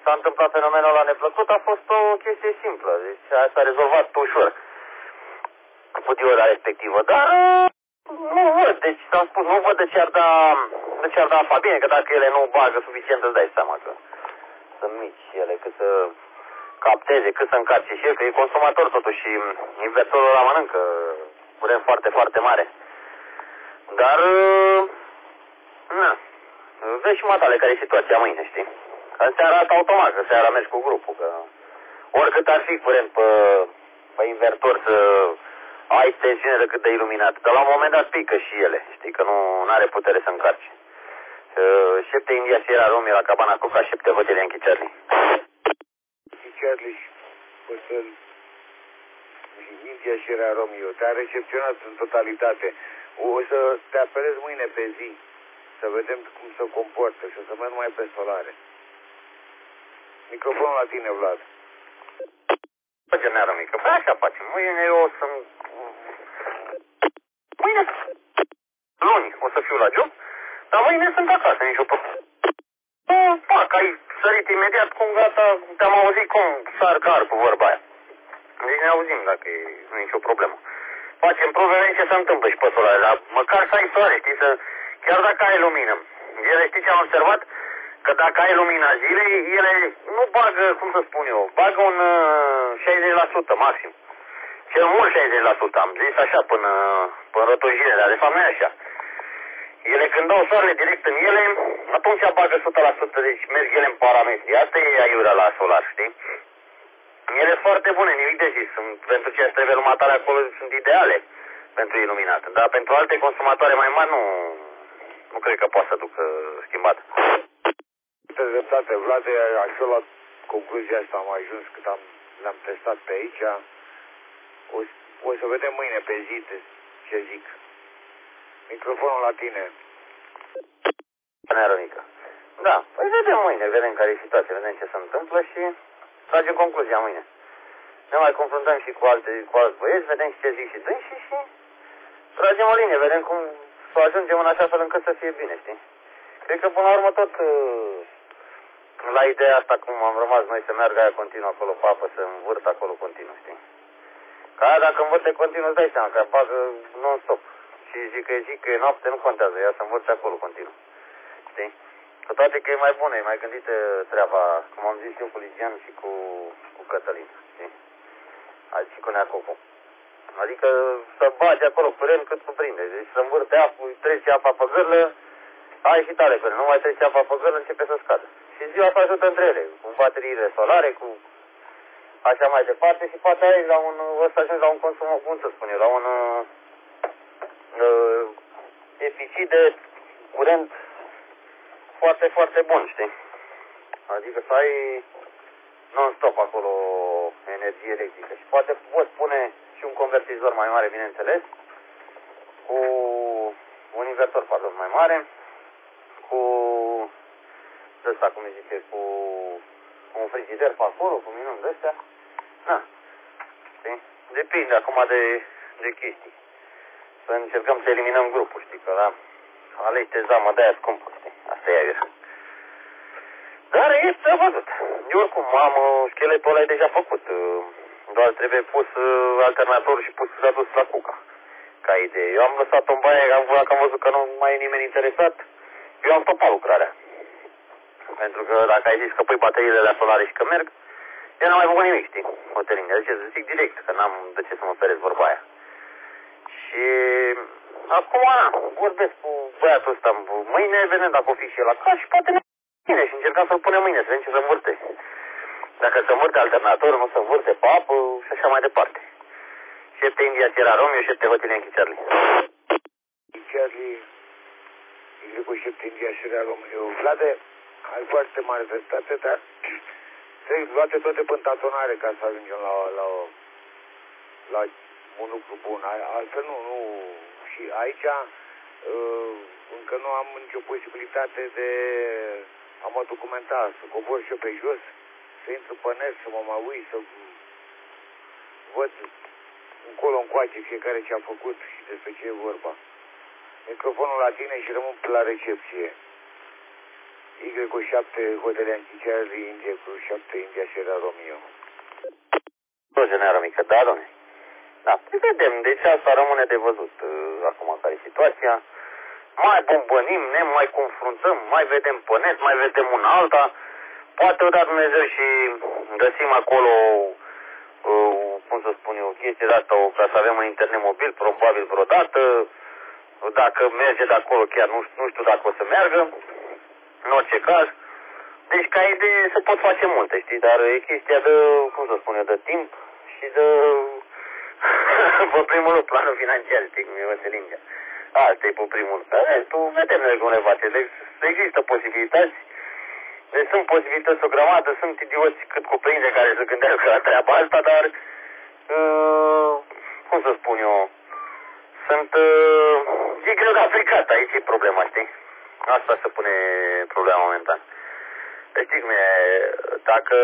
s-a întâmplat fenomenul ăla neplăcut, a fost o chestie simplă. Deci s-a rezolvat ușor cu dioda respectivă. Dar nu văd, deci s-am spus, nu văd de ce ar da, de ce ar da apa. Bine că dacă ele nu bagă suficient, îți dai seama că sunt mici ele, cât să capteze, cât să încarce și el, că e consumator totuși și inversorul ăla mănâncă curent foarte, foarte mare. Dar, na, vezi și matale care e situația mâine, știi? Că seara asta automat, că seara mergi cu grupul, că oricât ar fi curent pe, pe invertor să ai tensiune de cât de iluminat, dar la un moment dat pică și ele, știi, că nu are putere să încarce. Uh, șapte India Sierra Romeo la cabana Cuca, șapte Hotel Yankee Charlie. Charlie, o să India Sierra Romeo, te-a recepționat în totalitate. O să te apelez mâine pe zi, să vedem cum se comportă și o să merg mai pe solare. Microfonul la tine, Vlad. Bă, neară mică, bă, așa facem. Mâine eu o să... Mâine, luni, o să fiu la job, dar mâine sunt acasă, nicio problemă. Bă, fac, ai sărit imediat, cum gata, te-am auzit cum sar car cu vorba aia. Deci ne auzim dacă e, nu e nicio problemă. Facem probe, ce se întâmplă și pe solare, dar măcar să ai soare, știi, să... Chiar dacă ai lumină. Ele, știi ce am observat? Că dacă ai lumina zilei, ele nu bagă, cum să spun eu, bagă un uh, șaizeci la sută maxim. Cel mult șaizeci la sută, am zis așa până, până rotojire, dar de fapt nu e așa. Ele când dau soarele direct în ele, atunci bagă o sută la sută, deci merg ele în parametri. Asta e aiurea la solar, știi? Ele sunt foarte bune, nimic de zis. Sunt, pentru ce trebuie lumânătoare acolo sunt ideale pentru iluminat. Dar pentru alte consumatoare mai mari nu, nu cred că poate să ducă schimbat. De dreptate, Vlad, așa la concluzia asta am ajuns cât am, l-am testat pe aici. O, o să vedem mâine pe zi ce zic. Microfonul la tine. Neronică. Da, păi vedem mâine, vedem care e situația, vedem ce se întâmplă și tragem concluzia mâine. Ne mai confruntăm și cu alte, cu alți băieți, vedem și ce zic și dânsii și tragem o linie, vedem cum să ajungem în așa fel încât să fie bine, știi? Cred că până la urmă tot la ideea asta cum am rămas noi să meargă aia continuu acolo pe apă, să învârt acolo continuu, știi? Că aia dacă învârte continuu îți dai seama că bagă non-stop. Și zic că e zi, că e noapte, nu contează, ea să învârte acolo continuu, știi? Cu toate că e mai bună, e mai gândită treaba, cum am zis eu cu Ligian și cu, cu Cătălin, știi? Azi și cu Neacocu. Adică să bagi acolo curent cât cuprinde, deci să învârte apă, trece apa pe gârlă, ai și tare curent, nu mai trece apa pe gârlă, începe să scadă. Și ziua să ajută între ele, cu bateriile solare, cu așa mai departe și poate ai la un, o să ajungi la un consum, cum să spun eu, la un uh, deficit de curent foarte, foarte bun, știi? Adică să ai non-stop acolo energie electrică și poate poți pune și un convertizor mai mare, bineînțeles, cu un invertor, pardon, mai mare, cu ăsta, cum zice, cu un frigider pe acolo, cu minuni de astea. Na, știi? Depinde acum de, de chestii. Să încercăm să eliminăm grupul, știi, că la alege zamă de aia scumpă, știi? Asta e aiurea. Dar e ți-a văzut. Eu oricum am scheletul ăla e deja făcut. Doar trebuie pus alternatorul și pus adus la Cuca. Ca idee. Eu am lăsat-o în baie, am văzut că am văzut că nu mai e nimeni interesat. Eu am stopat lucrarea. Pentru că dacă ai zis că pui bateriile la solare și că merg, eu n-am mai făcut nimic, știi? Hoteline. Deci să zic direct, că n-am de ce să mă feresc vorba aia. Și acum, na, vorbesc cu băiatul ăsta mâine, vedem dacă o fi și el acasă și poate ne bine și încercăm să-l punem mâine, să vedem ce se învârte. Dacă se învârte alternatorul, nu se învârte pe apă și așa mai departe. șapte India Sierra Romeo, șapte Hotel Yankee Charlie. Charlie, Y cu șapte India Sierra Romeo. Vlade, ai foarte mare dreptate, dar trebuie luate toate pe tatonare ca să ajungem la, la, la un lucru bun. Altfel nu, nu. Și aici uh, încă nu am nicio posibilitate de a mă documenta, să cobor și eu pe jos, să intru pe net, să mă mă ui, să văd încolo încoace fiecare ce a făcut și despre ce e vorba. Microfonul la tine și rămân la recepție. Y cu șapte, Hotel Yankee Charlie, India cu șapte, India Sierra Romeo. Roger, Nea Romică, da, domne. Da, păi vedem, deci asta rămâne de văzut uh, acum care e situația. Mai bombănim, ne mai confruntăm, mai vedem pe net, mai vedem una alta. Poate o da Dumnezeu și găsim acolo, uh, cum să spun eu, chestia de asta, o, ca să avem un internet mobil, probabil vreodată. Dacă merge de acolo, chiar nu, nu știu dacă o să meargă, în orice caz. Deci ca idee se pot face multe, știi, dar e chestia de, cum să spun eu, de timp și de, pe primul loc, planul financiar, știi, cum e Văselinga. Asta e pe primul loc. Dar restul, vedem noi cum le face. Deci există posibilități. Deci sunt posibilități o grămadă, sunt idioți cât cuprinde care se gândească la treaba asta, dar, uh, cum să spun eu, sunt, uh, e greu de aplicat, aici e problema, știi? Asta se pune problema momentan. Deci știi cum e, dacă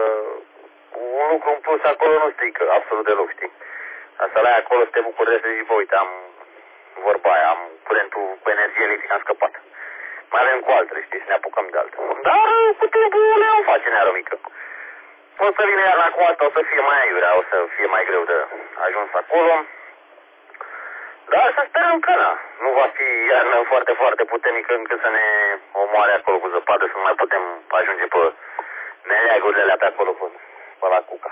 un lucru în plus acolo nu strică absolut deloc, știi? Asta la acolo să te bucuri de să zici, bă, uite, am vorba aia, am curentul cu energie electrică, am scăpat. Mai avem cu altele, știi, să ne apucăm de altele. Dar cu timpul le am face, Nea Romică. O să vină iarna cu asta, o să fie mai aiurea, o să fie mai greu de ajuns acolo. Dar să sperăm că na, nu va fi iarnă foarte, foarte puternică încât să ne omoare acolo cu zăpadă, să nu mai putem ajunge pe meleagurile alea pe acolo, pe, pe la Cuca.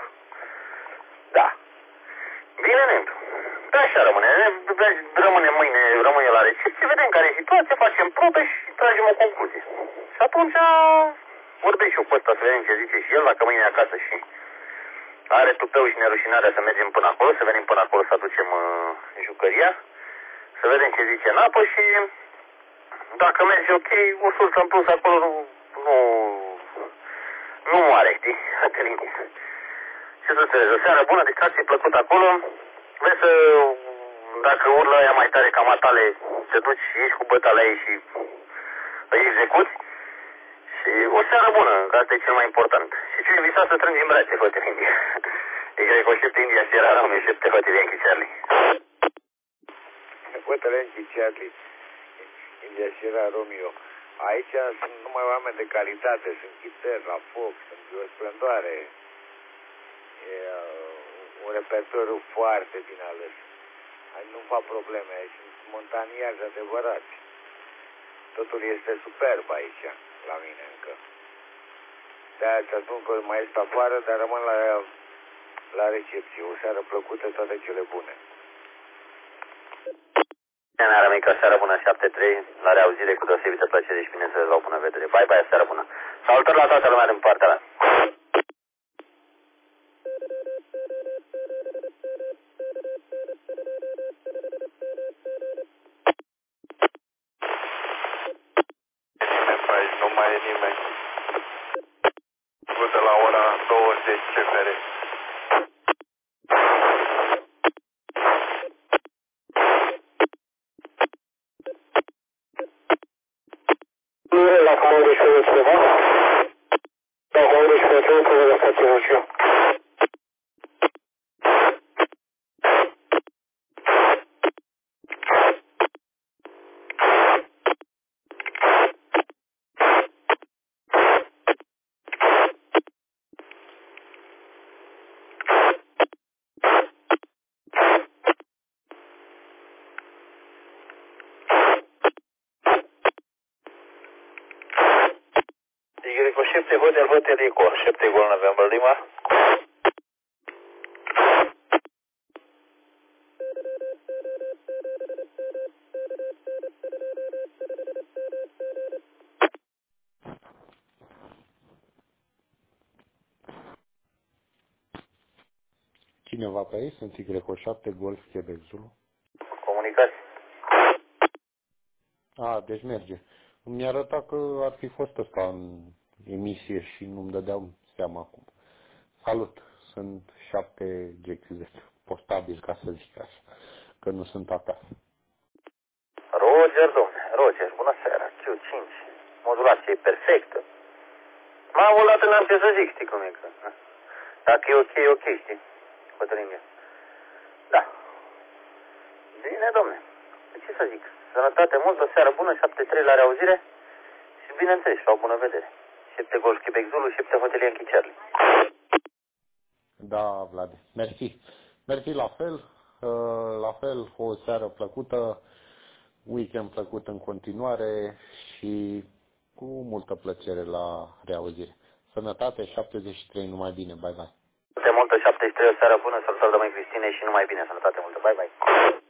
Da. Bine, Nentu. Da, așa rămâne. Rămâne mâine, rămâne la recepție, vedem care e situația, facem probe și tragem o concluzie. Și atunci vorbesc și eu cu ăsta să vedem ce zice și el, dacă mâine e acasă și are tupeu și nerușinarea să mergem până acolo, să venim până acolo să aducem uh, jucăria, să vedem ce zice în apă și dacă merge ok, o sursă în plus acolo nu, nu, nu moare, știi, Cătăline. Ce să înțelegi, o seară bună, distracție plăcută acolo, vezi să, dacă urlă aia mai tare ca matale, te duci și ieși cu băta la ei și îi execuți. Și o seară bună, că asta e cel mai important. Și ce visa să strângi în brațe, Hotel India. E că cu șapte India Sierra Romeo, șapte Hotel Yankee Charlie. Hotel Yankee Charlie, India Sierra Romeo. Aici sunt numai oameni de calitate, sunt chitări la foc, sunt o splendoare. E uh, un repertoriu foarte bine ales. Nu fac probleme, sunt montanieri adevărați. Totul este superb aici, la mine încă. De-aia ți spun că mai este afară, dar rămân la, la recepție. O seară plăcută, toate cele bune. Nea Romică, seară bună, șapte trei, la reauzire cu deosebită plăcere și bineînțeles la o bună vedere. Bye, bye, seară bună. Salutări la toată lumea din partea mea. Nu mai e nimeni. De la ora douăzeci C F R. La comandă și vedeți ceva? La comandă și vedeți ceva, să vă stați și eu. Y șapte Hotel Hotel Eco, șapte Gol November Lima. Cineva pe aici? Sunt Y șapte Golf Quebec Zulu. Comunicați. A, deci merge. Mi arăta că ar fi fost ăsta în emisie și nu-mi dădeau seama acum. Salut, sunt șapte G Q Z, postabil ca să zic așa, că nu sunt acasă. Roger, domne, Roger, bună seara, Q cinci, modulație perfectă. M-am volat, n-am ce să zic, știi cum e că... Dacă e ok, e ok, știi? Cătăline. Da. Bine, domne. Ce să zic? Sănătate mult, o seară bună, șapte trei la reauzire. Și bineînțeles, la o bună vedere. șapte Golf Quebec Zulu, șapte Hotel Yankee Charlie. Da, Vlad, mersi. Mersi la fel, la fel, o seară plăcută, weekend plăcut în continuare și cu multă plăcere la reauzire. Sănătate, șaptezeci și trei, numai bine, bye bye. Multă, multă, șaptezeci și trei, o seară bună, salutări de mai Cristine și numai bine, sănătate multă, bye bye.